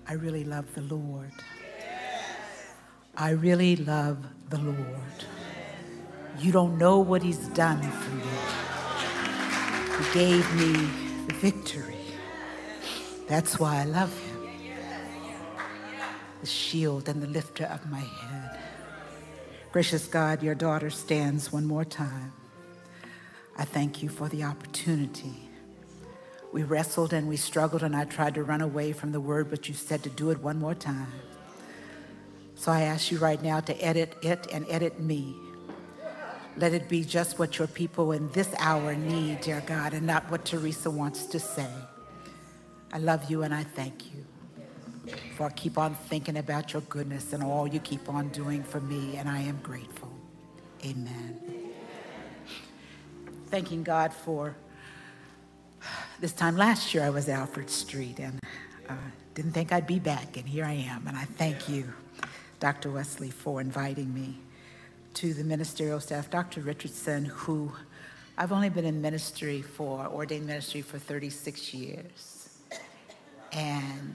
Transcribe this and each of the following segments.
I really love the Lord. I really love the Lord. You don't know what he's done for me. He gave me the victory. That's why I love him. The shield and the lifter of my head. Gracious God, your daughter stands one more time. I thank you for the opportunity. We wrestled and we struggled and I tried to run away from the word, but you said to do it one more time. So I ask you right now to edit it and edit me. Let it be just what your people in this hour need, dear God, and not what Teresa wants to say. I love you and I thank you. For I keep on thinking about your goodness and all you keep on doing for me, and I am grateful. Amen. Thanking God for this time last year I was at Alfred Street and didn't think I'd be back, and here I am. And I thank you, Dr. Wesley, for inviting me. To the ministerial staff, Dr. Richardson, who I've only been in ministry for, ordained ministry for 36 years. And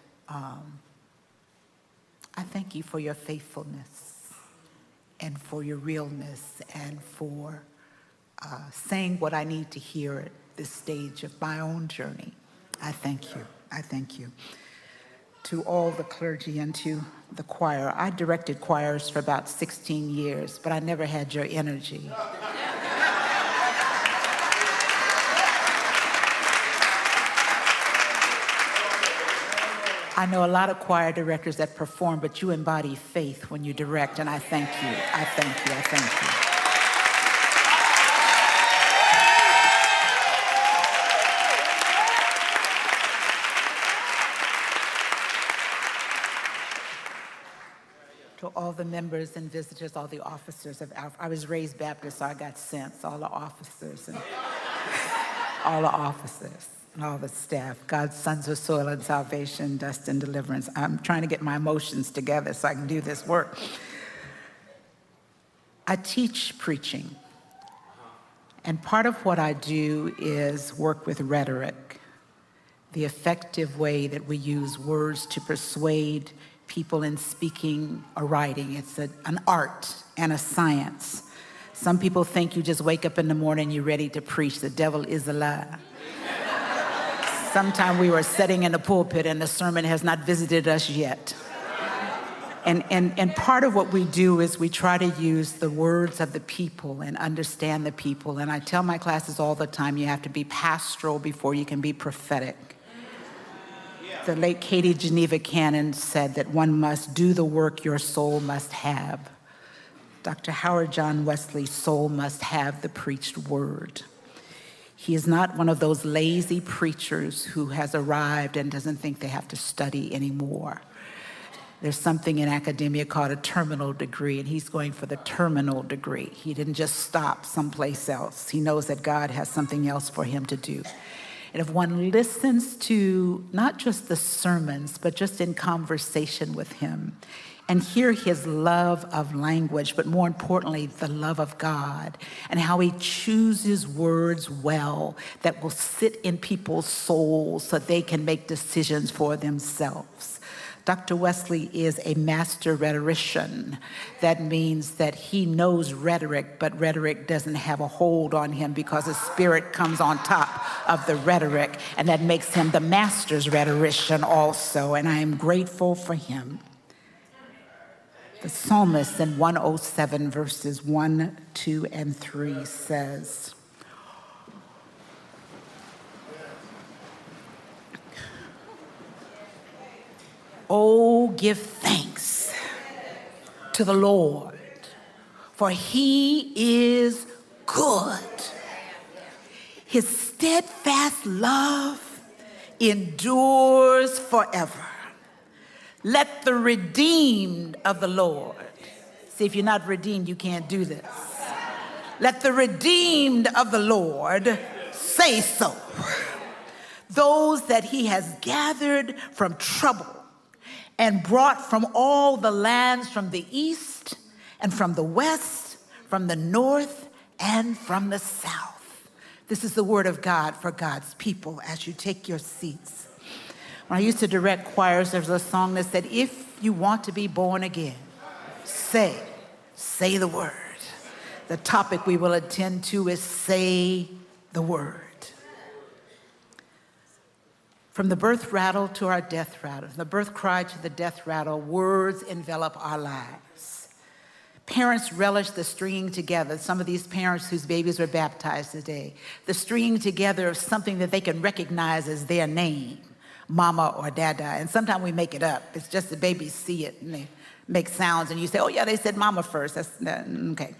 I thank you for your faithfulness and for your realness and for saying what I need to hear at this stage of my own journey. I thank you. I thank you. To all the clergy and to the choir. I directed choirs for about 16 years, but I never had your energy. I know a lot of choir directors that perform, but you embody faith when you direct, and I thank you. I thank you. I thank you. To all the members and visitors, all the officers of Alfred. I was raised Baptist, so I got sense. All the officers and all the officers and all the staff. God's sons of soil and salvation, dust and deliverance. I'm trying to get my emotions together so I can do this work. I teach preaching. And part of what I do is work with rhetoric, the effective way that we use words to persuade people in speaking or writing. It's an art and a science. Some people think you just wake up in the morning, you're ready to preach. The devil is a lie. Sometime we were sitting in the pulpit and the sermon has not visited us yet. And part of what we do is we try to use the words of the people and understand the people. And I tell my classes all the time, you have to be pastoral before you can be prophetic. The late Katie Geneva Cannon said that one must do the work your soul must have. Dr. Howard John Wesley's soul must have the preached word. He is not one of those lazy preachers who has arrived and doesn't think they have to study anymore. There's something in academia called a terminal degree, and he's going for the terminal degree. He didn't just stop someplace else. He knows that God has something else for him to do. And if one listens to not just the sermons, but just in conversation with him and hear his love of language, but more importantly, the love of God and how he chooses words well that will sit in people's souls so they can make decisions for themselves. Dr. Wesley is a master rhetorician. That means that he knows rhetoric, but rhetoric doesn't have a hold on him because the Spirit comes on top of the rhetoric, and that makes him the master's rhetorician also, and I am grateful for him. The psalmist in 107 verses 1, 2, and 3 says, "Oh, give thanks to the Lord, for he is good. His steadfast love endures forever. Let the redeemed of the Lord," see, if you're not redeemed, you can't do this. "Let the redeemed of the Lord say so. Those that he has gathered from trouble and brought from all the lands, from the east and from the west, from the north and from the south." This is the word of God for God's people as you take your seats. When I used to direct choirs, there was a song that said, if you want to be born again, say the word. The topic we will attend to is say the word. From the birth rattle to our death rattle, from the birth cry to the death rattle, words envelop our lives. Parents relish the stringing together. Some of these parents whose babies were baptized today, the stringing together of something that they can recognize as their name, mama or dada. And sometimes we make it up. It's just the babies see it and they make sounds and you say, oh yeah, they said mama first. That's okay.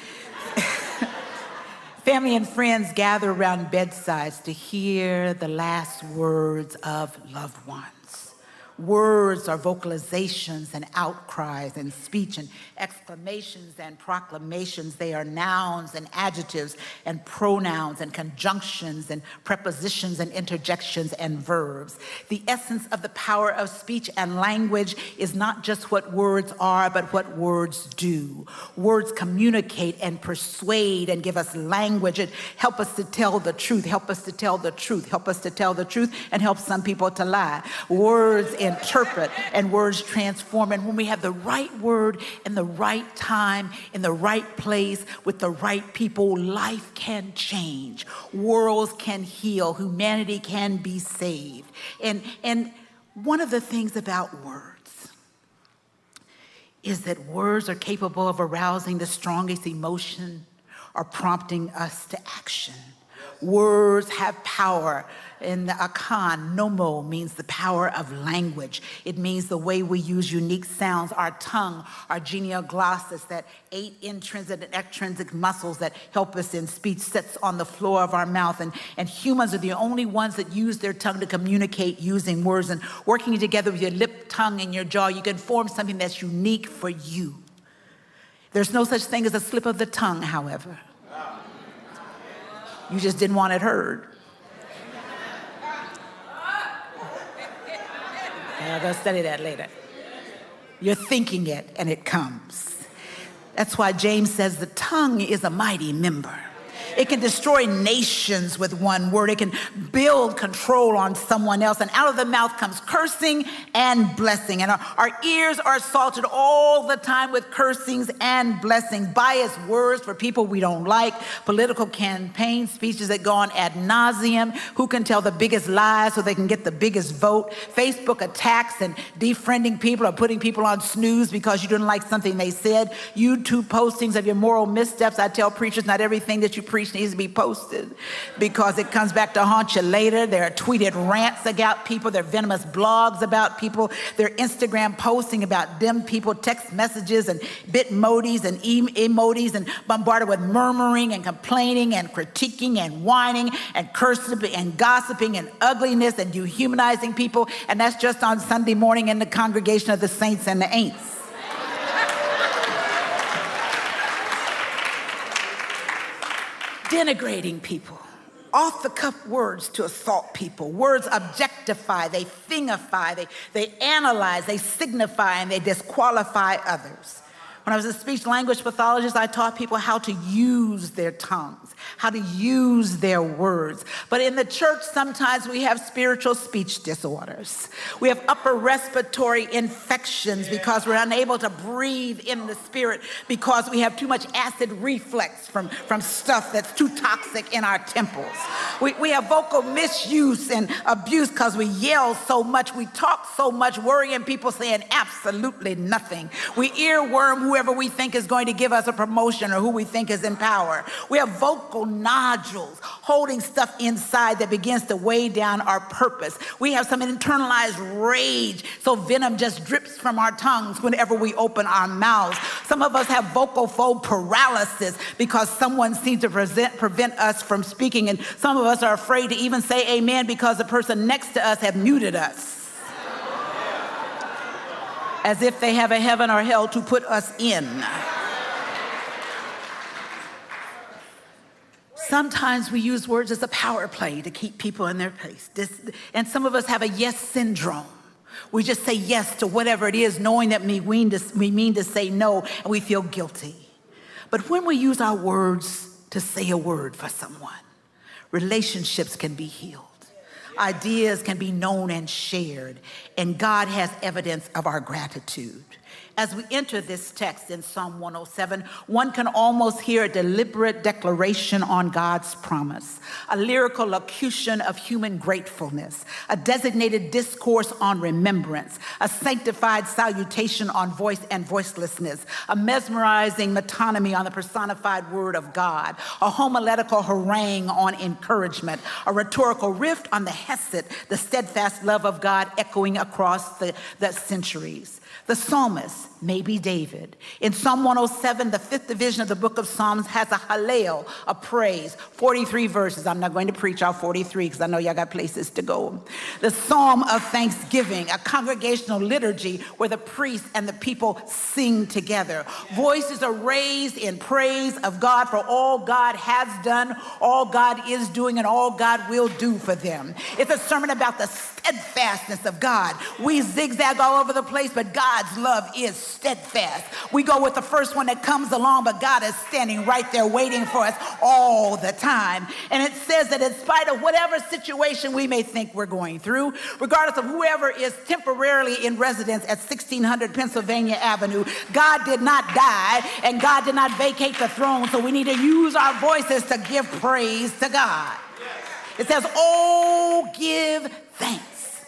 Family and friends gather around bedsides to hear the last words of loved ones. Words are vocalizations and outcries and speech and exclamations and proclamations. They are nouns and adjectives and pronouns and conjunctions and prepositions and interjections and verbs. The essence of the power of speech and language is not just what words are, but what words do. Words communicate and persuade and give us language and help us to tell the truth, help us to tell the truth, help us to tell the truth, and help some people to lie. Words interpret and words transform. And when we have the right word in the right time, in the right place, with the right people, life can change. Worlds can heal. Humanity can be saved. And one of the things about words is that words are capable of arousing the strongest emotion or prompting us to action. Words have power. In the Akan, nomo means the power of language. It means the way we use unique sounds. Our tongue, our genioglossus, that 8 intrinsic and extrinsic muscles that help us in speech, sits on the floor of our mouth. And humans are the only ones that use their tongue to communicate using words. And working together with your lip, tongue, and your jaw, you can form something that's unique for you. There's no such thing as a slip of the tongue, however. You just didn't want it heard. I'm going to study that later. You're thinking it and it comes. That's why James says the tongue is a mighty member. It can destroy nations with one word. It can build control on someone else. And out of the mouth comes cursing and blessing. And our ears are assaulted all the time with cursings and blessings. Biased words for people we don't like. Political campaign speeches that go on ad nauseum. Who can tell the biggest lies so they can get the biggest vote? Facebook attacks and defriending people or putting people on snooze because you didn't like something they said. YouTube postings of your moral missteps. I tell preachers not everything that you preach needs to be posted because it comes back to haunt you later. There are tweeted rants about people. There are venomous blogs about people. There are Instagram posting about them people, text messages and bitmojis and emojis, and bombarded with murmuring and complaining and critiquing and whining and cursing and gossiping and ugliness and dehumanizing people. And that's just on Sunday morning in the congregation of the saints and the ain'ts. Denigrating people, off-the-cuff words to assault people. Words objectify, they thingify, they analyze, they signify, and they disqualify others. When I was a speech language pathologist, I taught people how to use their tongues, how to use their words. But in the church, sometimes we have spiritual speech disorders. We have upper respiratory infections because we're unable to breathe in the spirit because we have too much acid reflux from stuff that's too toxic in our temples. We have vocal misuse and abuse because we yell so much, we talk so much, worrying people saying absolutely nothing. We earworm whoever we think is going to give us a promotion or who we think is in power. We have vocal nodules, holding stuff inside that begins to weigh down our purpose. We have some internalized rage, so venom just drips from our tongues whenever we open our mouths. Some of us have vocal fold paralysis because someone seems to prevent us from speaking, and some of us are afraid to even say amen because the person next to us have muted us, as if they have a heaven or hell to put us in. Sometimes we use words as a power play to keep people in their place. And some of us have a yes syndrome. We just say yes to whatever it is, knowing that we mean to say no, and we feel guilty. But when we use our words to say a word for someone, relationships can be healed. Ideas can be known and shared, and God has evidence of our gratitude. As we enter this text in Psalm 107, one can almost hear a deliberate declaration on God's promise, a lyrical locution of human gratefulness, a designated discourse on remembrance, a sanctified salutation on voice and voicelessness, a mesmerizing metonymy on the personified word of God, a homiletical harangue on encouragement, a rhetorical riff on the hesed, the steadfast love of God echoing across the centuries. The psalmist may be David. In Psalm 107, the fifth division of the book of Psalms has a hallel, a praise, 43 verses. I'm not going to preach all 43 because I know y'all got places to go. The psalm of thanksgiving, a congregational liturgy where the priests and the people sing together. Voices are raised in praise of God for all God has done, all God is doing, and all God will do for them. It's a sermon about the steadfastness of God. We zigzag all over the place, but God's love is steadfast. We go with the first one that comes along, but God is standing right there waiting for us all the time. And it says that in spite of whatever situation we may think we're going through, regardless of whoever is temporarily in residence at 1600 Pennsylvania Avenue, God did not die and God did not vacate the throne. So we need to use our voices to give praise to God. It says, oh, give thanks.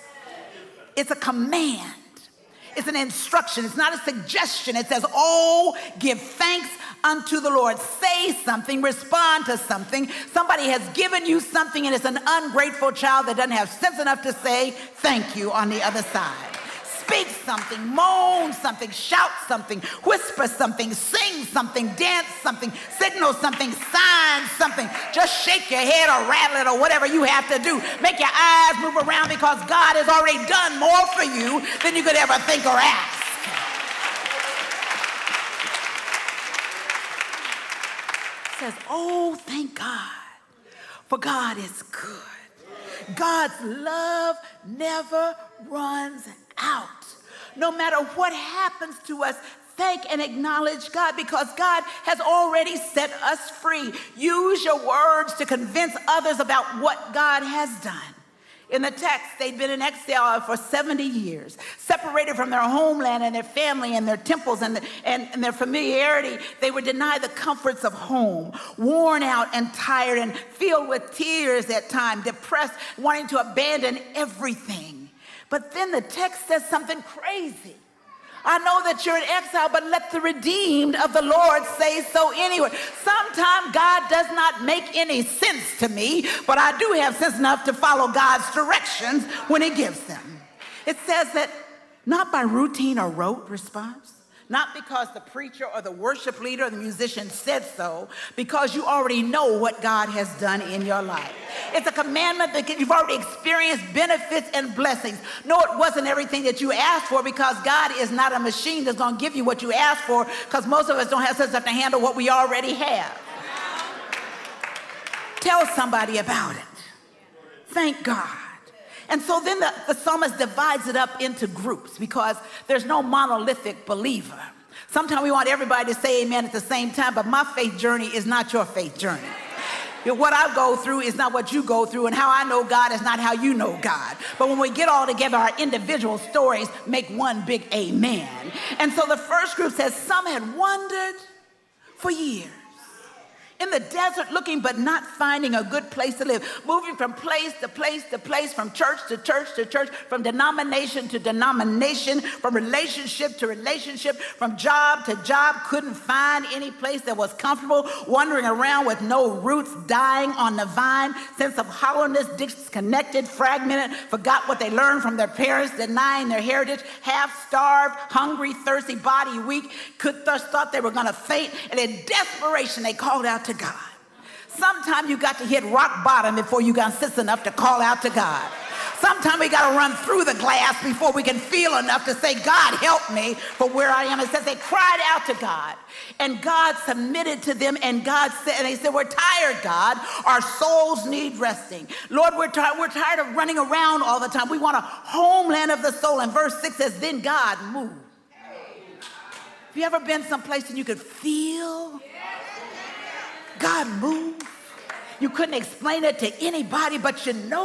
It's a command. It's an instruction. It's not a suggestion. It says, oh, give thanks unto the Lord. Say something, respond to something. Somebody has given you something and it's an ungrateful child that doesn't have sense enough to say thank you on the other side. Speak something, moan something, shout something, whisper something, sing something, dance something, signal something, sign something. Just shake your head or rattle it or whatever you have to do. Make your eyes move around because God has already done more for you than you could ever think or ask. It says, oh, thank God, for God is good. God's love never runs out. No matter what happens to us, thank and acknowledge God because God has already set us free. Use your words to convince others about what God has done. In the text, they'd been in exile for 70 years, separated from their homeland and their family and their temples and their familiarity. They were denied the comforts of home, worn out and tired and filled with tears at times, depressed, wanting to abandon everything. But then the text says something crazy. I know that you're in exile, but let the redeemed of the Lord say so anyway. Sometimes God does not make any sense to me, but I do have sense enough to follow God's directions when he gives them. It says that not by routine or rote response, not because the preacher or the worship leader or the musician said so, because you already know what God has done in your life. It's a commandment that you've already experienced benefits and blessings. No, it wasn't everything that you asked for because God is not a machine that's going to give you what you asked for because most of us don't have sense enough to handle what we already have. Tell somebody about it. Thank God. And so then the psalmist divides it up into groups because there's no monolithic believer. Sometimes we want everybody to say amen at the same time, but my faith journey is not your faith journey. What I go through is not what you go through, and how I know God is not how you know God. But when we get all together, our individual stories make one big amen. And so the first group says some had wandered for years in the desert looking but not finding a good place to live, moving from place to place to place, from church to church to church, from denomination to denomination, from relationship to relationship, from job to job, couldn't find any place that was comfortable, wandering around with no roots, dying on the vine, sense of hollowness, disconnected, fragmented, forgot what they learned from their parents, denying their heritage, half-starved, hungry, thirsty, body weak, thought they were going to faint, and in desperation they called out to God. Sometimes you got to hit rock bottom before you got sense enough to call out to God. Sometimes we got to run through the glass before we can feel enough to say, God, help me for where I am. It says they cried out to God, and God submitted to them, and God said, and they said, we're tired, God. Our souls need resting. Lord, we're tired of running around all the time. We want a homeland of the soul. And verse 6 says, then God moved. Have you ever been someplace and you could feel God move? You couldn't explain it to anybody, but you know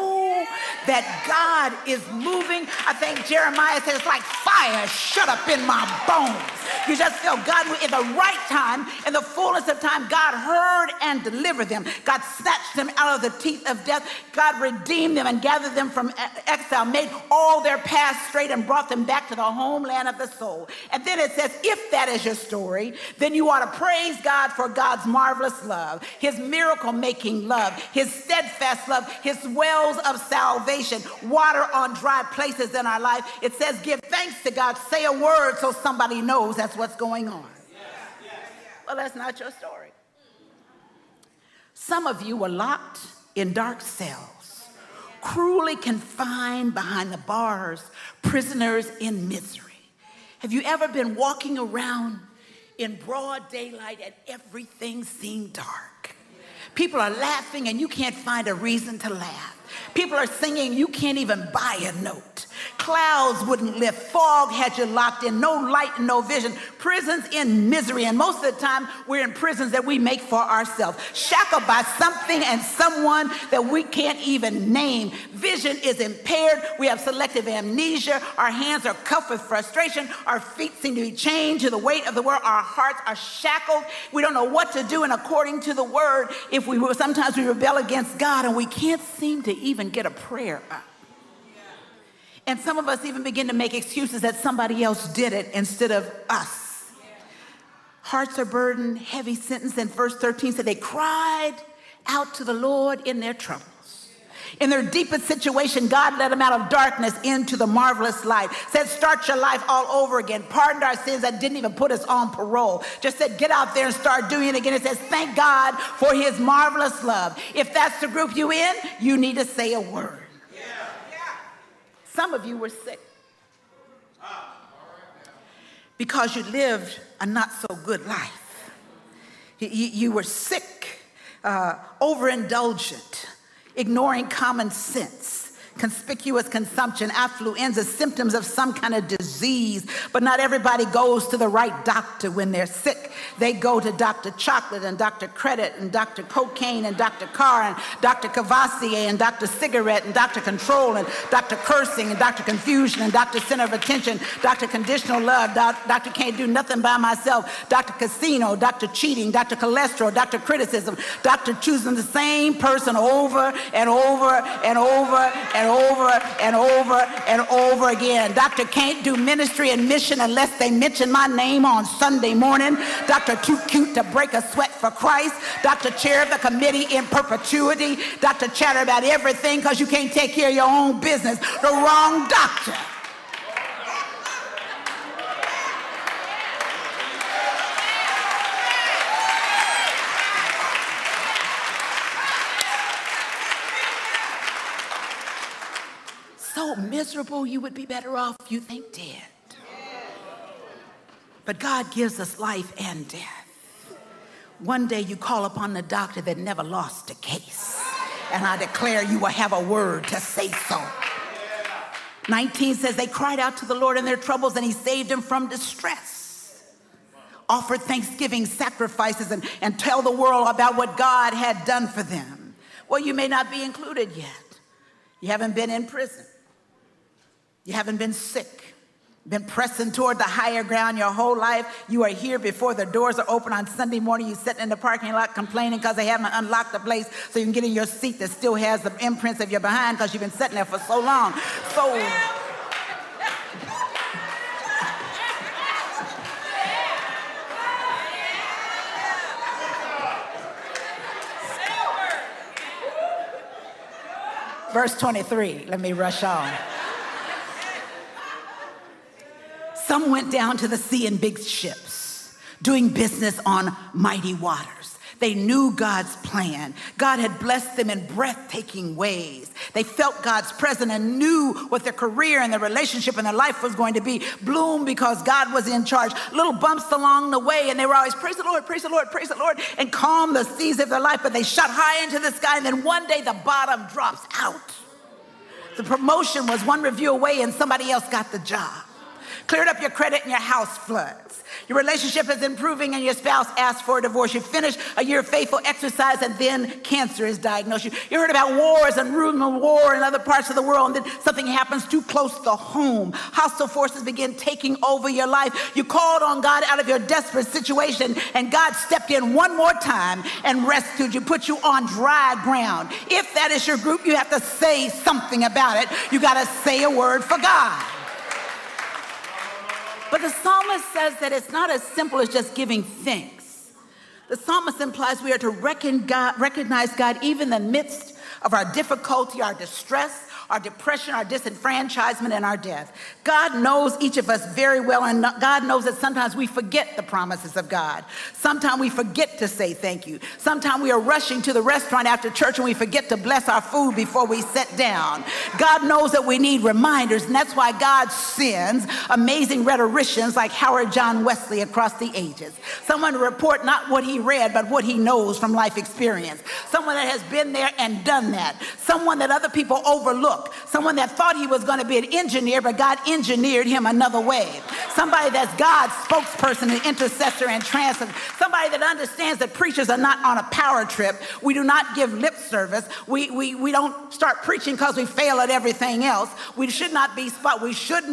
that God is moving. I think Jeremiah says it's like fire shut up in my bones. You just feel God in the right time, in the fullness of time. God heard and delivered them. God snatched them out of the teeth of death. God redeemed them and gathered them from exile, made all their paths straight and brought them back to the homeland of the soul. And then it says, if that is your story, then you ought to praise God for God's marvelous love, his miracle-making love, his steadfast love, his wells of salvation, water on dry places in our life. It says, give thanks to God, say a word so somebody knows that's what's going on. Well, that's not your story. Some of you were locked in dark cells, cruelly confined behind the bars, prisoners in misery. Have you ever been walking around in broad daylight and everything seemed dark? People are laughing and you can't find a reason to laugh. People are singing, you can't even buy a note. Clouds wouldn't lift. Fog had you locked in. No light and no vision. Prisons in misery. And most of the time, we're in prisons that we make for ourselves. Shackled by something and someone that we can't even name. Vision is impaired. We have selective amnesia. Our hands are cuffed with frustration. Our feet seem to be chained to the weight of the world. Our hearts are shackled. We don't know what to do. And according to the word, sometimes we rebel against God and we can't seem to even get a prayer up. And some of us even begin to make excuses that somebody else did it instead of us. Hearts are burdened, heavy sentence. And verse 13 said they cried out to the Lord in their troubles. In their deepest situation, God led them out of darkness into the marvelous light. Said, start your life all over again. Pardoned our sins that didn't even put us on parole. Just said, get out there and start doing it again. It says, thank God for his marvelous love. If that's the group you in, you need to say a word. Some of you were sick because you lived a not so good life. You were sick, overindulgent, ignoring common sense, conspicuous consumption, affluenza, symptoms of some kind of disease. But not everybody goes to the right doctor when they're sick. They go to Dr. Chocolate and Dr. Credit and Dr. Cocaine and Dr. Car and Dr. Cavassier and Dr. Cigarette and Dr. Control and Dr. Cursing and Dr. Confusion and Dr. Center of Attention, Dr. Conditional Love, Dr. Can't Do Nothing by Myself, Dr. Casino, Dr. Cheating, Dr. Cholesterol, Dr. Criticism, Dr. Choosing the same person over and over and over and over and over and over again. Dr. Can't Do Ministry and Mission unless they mention my name on Sunday morning. Dr. Too Cute to Break a Sweat for Christ. Dr. Chair of the Committee in Perpetuity. Dr. Chatter about everything because you can't take care of your own business. The wrong doctor. So miserable, you would be better off, you think, dead. But God gives us life and death. One day you call upon the doctor that never lost a case. And I declare you will have a word to say so. 19 says they cried out to the Lord in their troubles and he saved them from distress. Offered thanksgiving sacrifices and tell the world about what God had done for them. Well, you may not be included yet. You haven't been in prison. You haven't been sick, been pressing toward the higher ground your whole life. You are here before the doors are open on Sunday morning. You're sitting in the parking lot complaining because they haven't unlocked the place so you can get in your seat that still has the imprints of your behind because you've been sitting there for so long. So verse 23, let me rush on. Some went down to the sea in big ships, doing business on mighty waters. They knew God's plan. God had blessed them in breathtaking ways. They felt God's presence and knew what their career and their relationship and their life was going to be. Bloom because God was in charge. Little bumps along the way, and they were always, praise the Lord, praise the Lord, praise the Lord, and calm the seas of their life. But they shot high into the sky, and then one day the bottom drops out. The promotion was one review away, and somebody else got the job. Cleared up your credit and your house floods. Your relationship is improving and your spouse asks for a divorce. You finish a year of faithful exercise and then cancer is diagnosed. You heard about wars and rumor of war in other parts of the world, and then something happens too close to home. Hostile forces begin taking over your life. You called on God out of your desperate situation, and God stepped in one more time and rescued you, put you on dry ground. If that is your group, you have to say something about it. You got to say a word for God. But the psalmist says that it's not as simple as just giving thanks. The psalmist implies we are to recognize God even in the midst of our difficulty, our distress, our depression, our disenfranchisement, and our death. God knows each of us very well, and God knows that sometimes we forget the promises of God. Sometimes we forget to say thank you. Sometimes we are rushing to the restaurant after church and we forget to bless our food before we sit down. God knows that we need reminders, and that's why God sends amazing rhetoricians like Howard John Wesley across the ages. Someone to report not what he read, but what he knows from life experience. Someone that has been there and done that. Someone that other people overlook. Someone that thought he was going to be an engineer, but God engineered him another way. Somebody that's God's spokesperson and intercessor and translator. Somebody that understands that preachers are not on a power trip. We do not give lip service. We don't start preaching because we fail at everything else. We should not be spotlight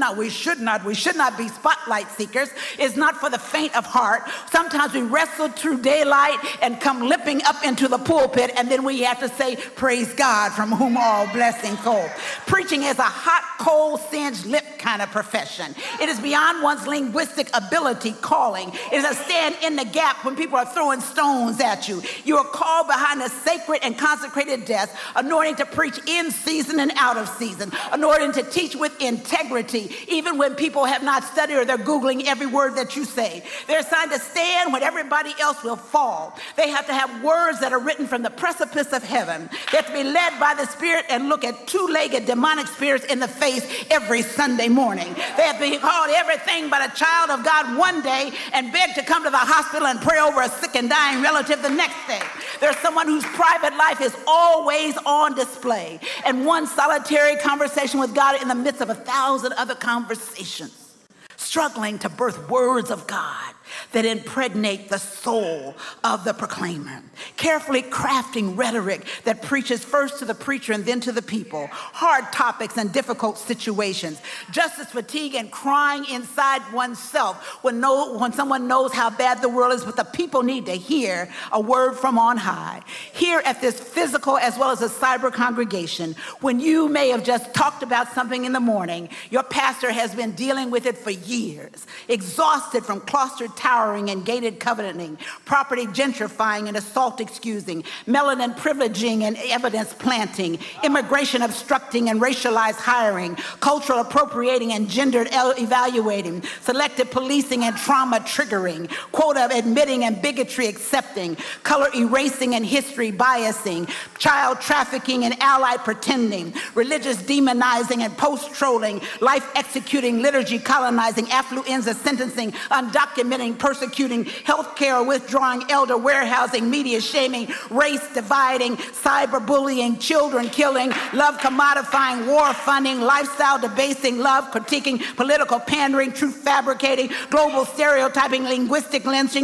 seekers. It's not for the faint of heart. Sometimes we wrestle through daylight and come limping up into the pulpit, and then we have to say, praise God, from whom all blessings flow. Preaching is a hot, cold, singed lip kind of profession. It is beyond one's linguistic ability calling. It is a stand in the gap when people are throwing stones at you. You are called behind a sacred and consecrated desk, anointing to preach in season and out of season, anointing to teach with integrity, even when people have not studied or they're Googling every word that you say. They're assigned to stand when everybody else will fall. They have to have words that are written from the precipice of heaven. They have to be led by the Spirit and look at two-legged demonic spirits in the face every Sunday morning. They have to be called everything but a child of God one day and beg to come to the hospital and pray over a sick and dying relative the next day. There's someone whose private life is always on display, and one solitary conversation with God in the midst of 1,000 other conversations, struggling to birth words of God that impregnate the soul of the proclaimer, carefully crafting rhetoric that preaches first to the preacher and then to the people, hard topics and difficult situations, justice fatigue and crying inside oneself when someone knows how bad the world is, but the people need to hear a word from on high. Here at this physical as well as a cyber congregation, when you may have just talked about something in the morning, your pastor has been dealing with it for years, exhausted from cloistered towering and gated covenanting, property gentrifying and assault excusing, melanin privileging and evidence planting, immigration obstructing and racialized hiring, cultural appropriating and gendered evaluating, selective policing and trauma triggering, quota admitting and bigotry accepting, color erasing and history biasing, child trafficking and ally pretending, religious demonizing and post-trolling, life executing, liturgy colonizing, affluenza sentencing, undocumented persecuting, healthcare withdrawing, elder warehousing, media shaming, race dividing, cyberbullying, children killing, love commodifying, war funding, lifestyle debasing, love critiquing, political pandering, truth fabricating, global stereotyping, linguistic lynching,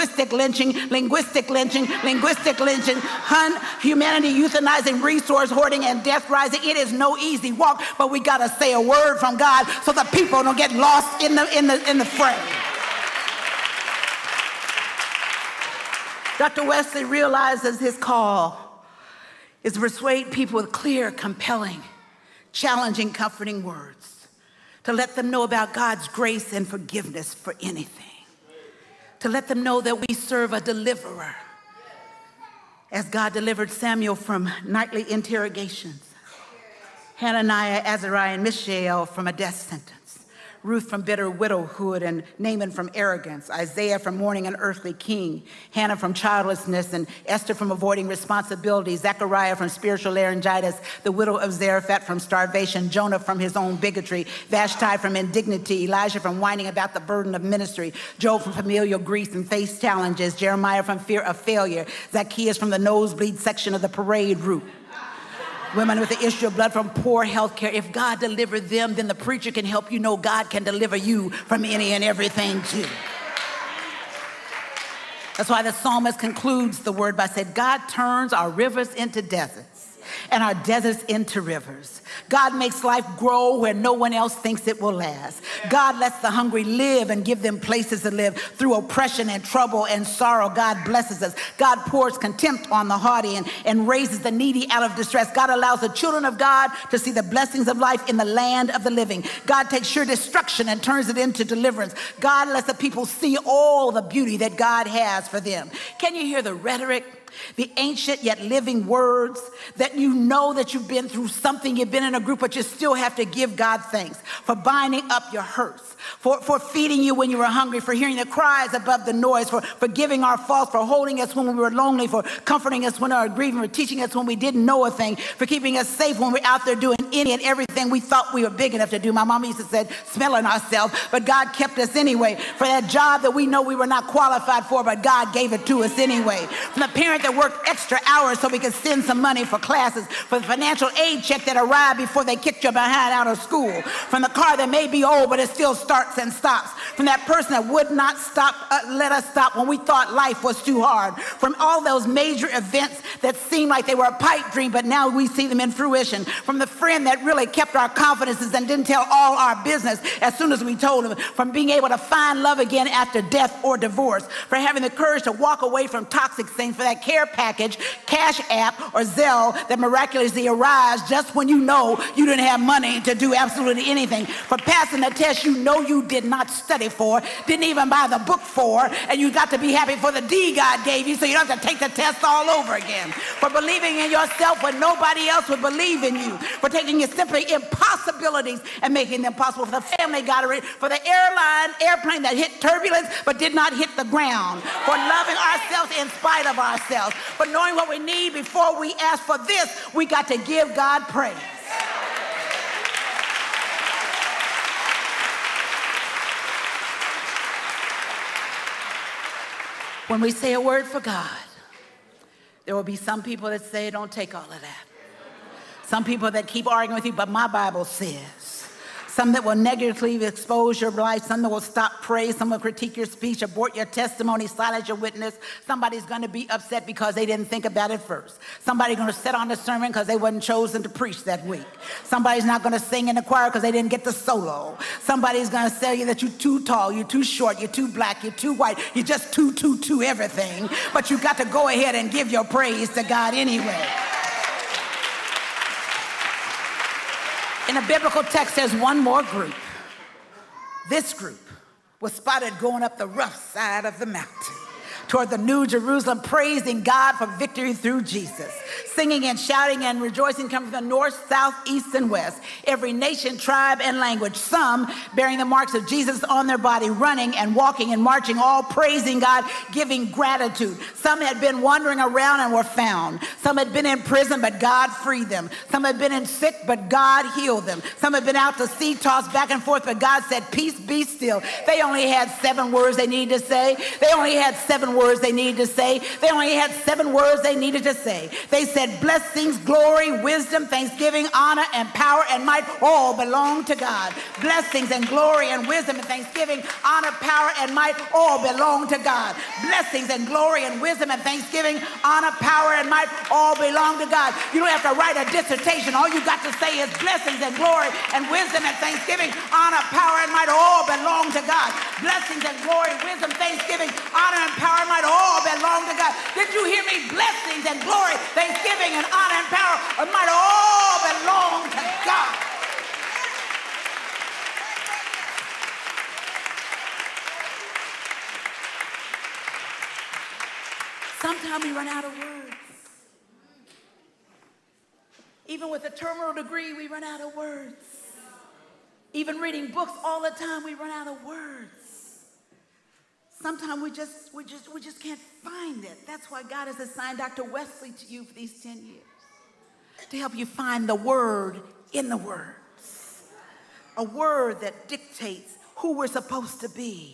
humanity euthanizing, resource hoarding, and death rising. It is no easy walk, but we gotta say a word from God so the people don't get lost in the fray. Dr. Wesley realizes his call is to persuade people with clear, compelling, challenging, comforting words, to let them know about God's grace and forgiveness for anything, to let them know that we serve a deliverer, as God delivered Samuel from nightly interrogations, Hananiah, Azariah, and Mishael from a death sentence, Ruth from bitter widowhood and Naaman from arrogance, Isaiah from mourning an earthly king, Hannah from childlessness and Esther from avoiding responsibility, Zechariah from spiritual laryngitis, the widow of Zarephath from starvation, Jonah from his own bigotry, Vashti from indignity, Elijah from whining about the burden of ministry, Job from familial grief and face challenges, Jeremiah from fear of failure, Zacchaeus from the nosebleed section of the parade route, Women with the issue of blood from poor health care. If God delivered them, then the preacher can help you know God can deliver you from any and everything too. That's why the psalmist concludes the word by saying, God turns our rivers into deserts and our deserts into rivers. God makes life grow where no one else thinks it will last. God lets the hungry live and give them places to live. Through oppression and trouble and sorrow, God blesses us. God pours contempt on the haughty and raises the needy out of distress. God allows the children of God to see the blessings of life in the land of the living. God takes sure destruction and turns it into deliverance. God lets the people see all the beauty that God has for them. Can you hear the rhetoric? The ancient yet living words that you know that you've been through something, you've been in a group, but you still have to give God thanks for binding up your hurts, for feeding you when you were hungry, for hearing the cries above the noise, for forgiving our faults, for holding us when we were lonely, for comforting us when we were grieving, for teaching us when we didn't know a thing, for keeping us safe when we're out there doing any and everything we thought we were big enough to do. My mama used to say, smelling ourselves, but God kept us anyway. For that job that we know we were not qualified for, but God gave it to us anyway. From the parent that worked extra hours so we could send some money for classes, for the financial aid check that arrived before they kicked your behind out of school, from the car that may be old, but it still starts and stops, from that person that would not stop, let us stop when we thought life was too hard, from all those major events that seemed like they were a pipe dream, but now we see them in fruition, from the friend that really kept our confidences and didn't tell all our business as soon as we told them, from being able to find love again after death or divorce, for having the courage to walk away from toxic things, for that care package, Cash App, or Zelle that miraculously arrives just when you know you didn't have money to do absolutely anything, for passing the test you know you did not study for, didn't even buy the book for, and you got to be happy for the D God gave you so you don't have to take the test all over again, for believing in yourself when nobody else would believe in you, for taking your simply impossibilities and making them possible, for the family God, for the airplane that hit turbulence but did not hit the ground, for loving ourselves in spite of ourselves, for knowing what we need before we ask for this, we got to give God praise. When we say a word for God, there will be some people that say, don't take all of that. Some people that keep arguing with you, but my Bible says. Some that will negatively expose your life. Some that will stop praise. Some will critique your speech, abort your testimony, silence your witness. Somebody's going to be upset because they didn't think about it first. Somebody's going to sit on the sermon because they wasn't chosen to preach that week. Somebody's not going to sing in the choir because they didn't get the solo. Somebody's going to tell you that you're too tall, you're too short, you're too black, you're too white, you're just too everything. But you got to go ahead and give your praise to God anyway. In a biblical text, there's one more group. This group was spotted going up the rough side of the mountain toward the New Jerusalem, praising God for victory through Jesus. Singing and shouting and rejoicing coming from the north, south, east, and west. Every nation, tribe, and language. Some bearing the marks of Jesus on their body, running and walking and marching, all praising God, giving gratitude. Some had been wandering around and were found. Some had been in prison, but God freed them. Some had been in sick, but God healed them. Some had been out to sea, tossed back and forth, but God said, peace, be still. They only had 7 words they needed to say. They only had 7 words they needed to say. They only had 7 words they needed to say. They said, blessings, glory, wisdom, thanksgiving, honor, and power, and might all belong to God. Blessings and glory and wisdom and thanksgiving, honor, power, and might all belong to God. Blessings and glory and wisdom and thanksgiving, honor, power, and might all belong to God. You don't have to write a dissertation. All you got to say is blessings and glory and wisdom and thanksgiving, honor, power, and might all belong to God. Blessings and glory, wisdom, thanksgiving, honor, and power, and might all belong to God. Did you hear me? Blessings and glory, thanksgiving, and honor and power might all belong to God. Sometimes we run out of words. Even with a terminal degree, we run out of words. Even reading books all the time, we run out of words. Sometimes we just can't find it. That's why God has assigned Dr. Wesley to you for these 10 years, to help you find the word in the words. A word that dictates who we're supposed to be.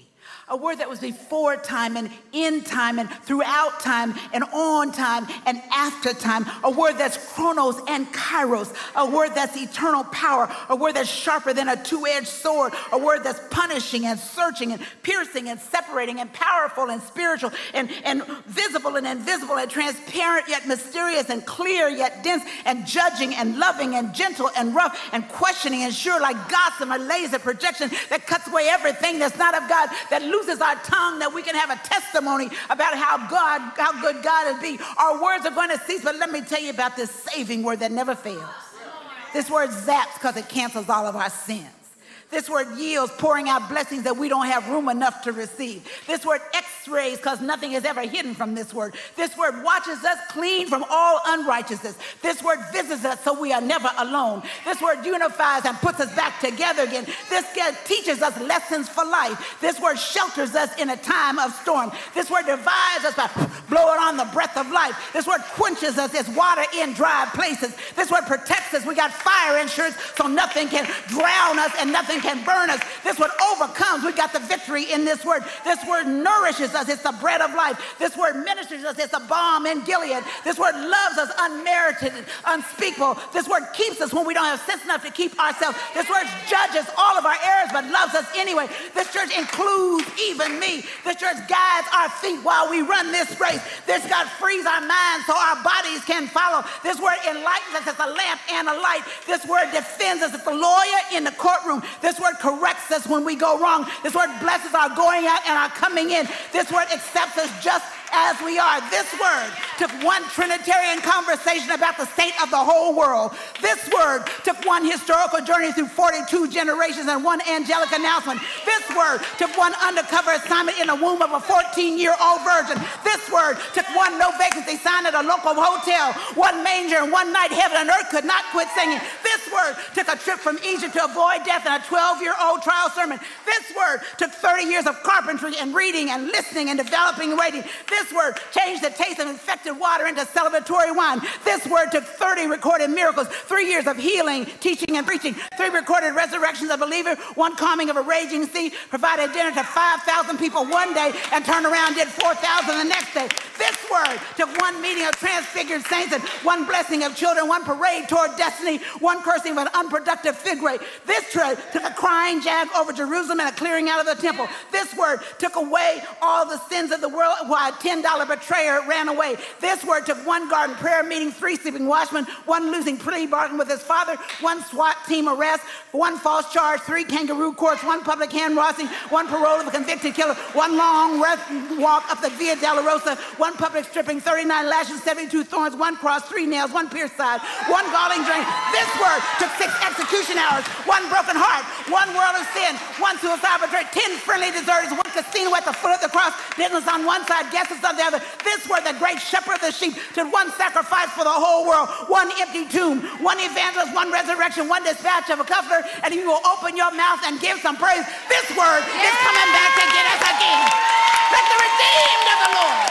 A word that was before time and in time and throughout time and on time and after time. A word that's chronos and kairos. A word that's eternal power. A word that's sharper than a two-edged sword. A word that's punishing and searching and piercing and separating and powerful and spiritual and visible and invisible and transparent yet mysterious and clear yet dense and judging and loving and gentle and rough and questioning and sure like gossip or laser projection that cuts away everything that's not of God, that loses our tongue, that we can have a testimony about how good God is be. Our words are going to cease, but let me tell you about this saving word that never fails. This word zaps because it cancels all of our sins. This word yields, pouring out blessings that we don't have room enough to receive. This word x-rays, because nothing is ever hidden from this word. This word washes us clean from all unrighteousness. This word visits us so we are never alone. This word unifies and puts us back together again. This teaches us lessons for life. This word shelters us in a time of storm. This word divides us by blowing on the breath of life. This word quenches us as water in dry places. This word protects us. We got fire insurance so nothing can drown us and nothing can burn us. This word overcomes. We got the victory in this word. This word nourishes us. It's the bread of life. This word ministers us. It's a balm in Gilead. This word loves us unmerited, unspeakable. This word keeps us when we don't have sense enough to keep ourselves. This word judges all of our errors but loves us anyway. This church includes even me. This church guides our feet while we run this race. This God frees our minds so our bodies can follow. This word enlightens us. It's a lamp and a light. This word defends us. It's a lawyer in the courtroom. This word corrects us when we go wrong. This word blesses our going out and our coming in. This word accepts us just as we are. This word took one Trinitarian conversation about the state of the whole world. This word took one historical journey through 42 generations and one angelic announcement. This word took one undercover assignment in the womb of a 14-year-old virgin. This word took one no vacancy sign at a local hotel, one manger and one night heaven and earth could not quit singing. This word took a trip from Egypt to avoid death in a 12-year-old trial sermon. This word took 30 years of carpentry and reading and listening and developing and waiting. This word changed the taste of infected water into celebratory wine. This word took 30 recorded miracles, 3 years of healing, teaching, and preaching, 3 recorded resurrections of believers, 1 calming of a raging sea, provided dinner to 5,000 people one day, and turned around and did 4,000 the next day. This word took 1 meeting of transfigured saints and 1 blessing of children, 1 parade toward destiny, 1 cursing of an unproductive fig rake. This word took a crying jag over Jerusalem and a clearing out of the temple. This word took away all the sins of the world while a $10 betrayer ran away. This word took 1 garden prayer meeting, 3 sleeping watchmen, 1 losing plea bargain with his father, 1 SWAT team arrest, 1 false charge, 3 kangaroo courts, 1 public hand washing, 1 parole of a convicted killer, 1 long walk up the Via Dolorosa, 1 public stripping, 39 lashes, 72 thorns, 1 cross, 3 nails, 1 pierced side, 1 galling drain. This word took 6 execution hours, 1 broken heart, 1 world of sin, 1 suicide betrayal, 10 friendly deserters, 1 casino at the foot of the cross, dinners on one side, guests on the other. This word, the great shepherd of the sheep, took 1 sacrifice for the whole world, 1 empty tomb, 1 evangelist, 1 resurrection, 1 dispatch of a comforter, and you will open your mouth and give some praise. This word is coming back to get us again. Let the redeemed of the Lord.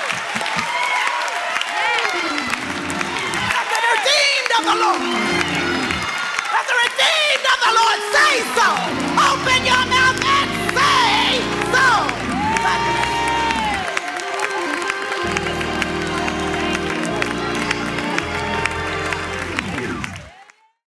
Let the redeemed of the Lord. Let the redeemed of the Lord say so. Open your mouth.